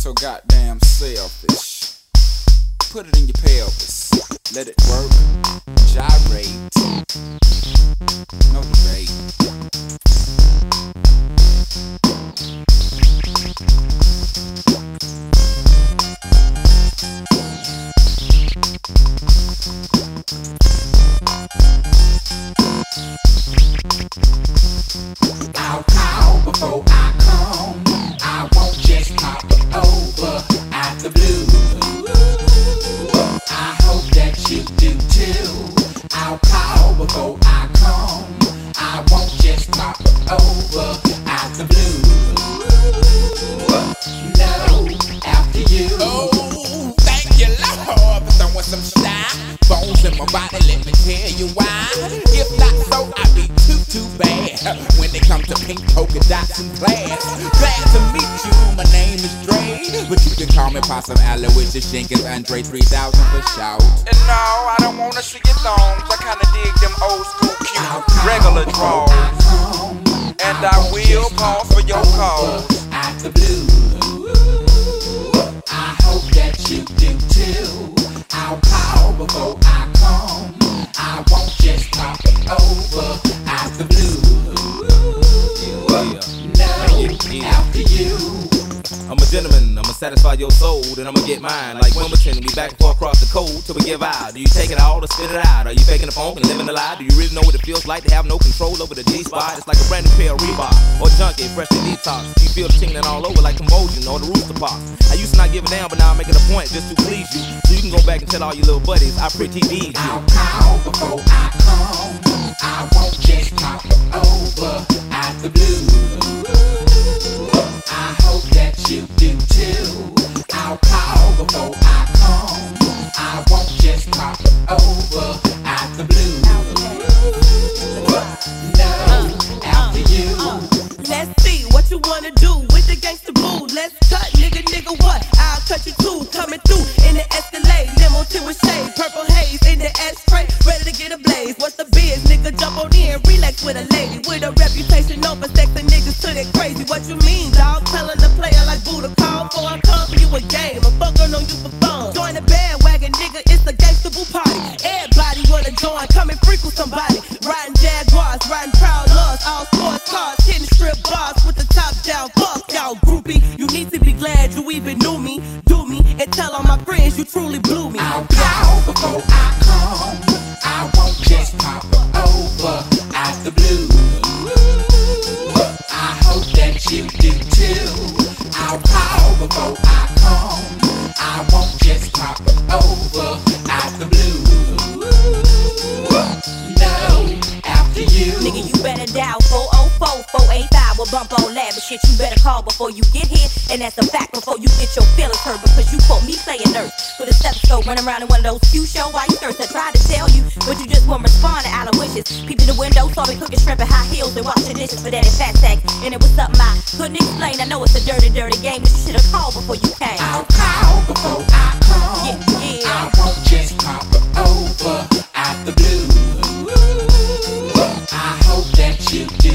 so goddamn selfish. Put it in your pelvis. Let it work. Gyrate. No debate. I'll call before I come. I won't just pop over out the blue. I hope that you do too. I'll call before I come. I won't just pop over out the blue. No, after you. Oh, thank you, Lord, for throwing some style bones in my body. Let me tell you why. If not so, I'd be too bad when it comes to pink polka dots and class. Glad to meet you. My name is Dre, but you can call me Possum Aloysius Jenkins, Andre 3000 for shout. And no, I don't wanna see your thongs. I kinda dig them old school cute regular draws. And I will pause for your call. Out the blue. I hope that you do too. I'll call before I come. I won't just pop it over out the blue. No, after you. I'm a gentleman, I'ma satisfy your soul, then I'ma get mine. Like Wimbledon, we back and forth across the code till we give out. Do you take it all or spit it out? Are you faking the funk and living the lie? Do you really know what it feels like to have no control over the G-spot? It's like a brand new pair of Reebok or Junkie, fresh and detox. You feel the tingling all over like convulsion or the rooster pops. I used to not give a damn, but now I'm making a point just to please you. So you can go back and tell all your little buddies I pretty deed you. I'll call before I come. I won't just pop it over out the blue. I hope that you do too. I'll call before I come. I won't just pop it over out the blue. No, after you. Let's see what you wanna do with the gangsta boo. Let's cut, nigga, what? I'll cut you too. Coming through in the Escalade, limo tin with shade, purple haze in the ashtray, ready to get a blaze. What's the biz, nigga? Jump on in, relax with a lady with a reputation over sexing niggas to that crazy. What you mean, dawg? Telling the player like Buddha call for I come for you a game. I'm fucking on you for fun. Join the bandwagon, nigga. It's a gangsta boo party. Everybody wanna join, come and freak with somebody. Riding Jaguars, riding proud loves, all sports cars, hitting strip bars with the top down. Fuck y'all, groupie. You need to be glad you even knew me. Do me and tell all my friends you truly blew me. I'll call before I come. I won't just pop it over out the blue. I hope that you do too. I'll call before I come. I won't just pop it over out the blue. No, after you. Nigga, you better dial 404-485 with bump on lab and shit. You better call before you get here, and that's a fact before you get your feelings hurt. Because you caught me playing nurse with a stethoscope, running around in one of those few show while you thirst. I tried to tell you, but you just won't respond to Aloysius. Peeped in the window, saw me cooking shrimp in high heels and washing dishes for daddy fat sack. And it was something I couldn't explain. I know it's a dirty game, but you should've called before you came. I'll call before I come. Yeah. I won't just pop it over out the blue. I hope that you do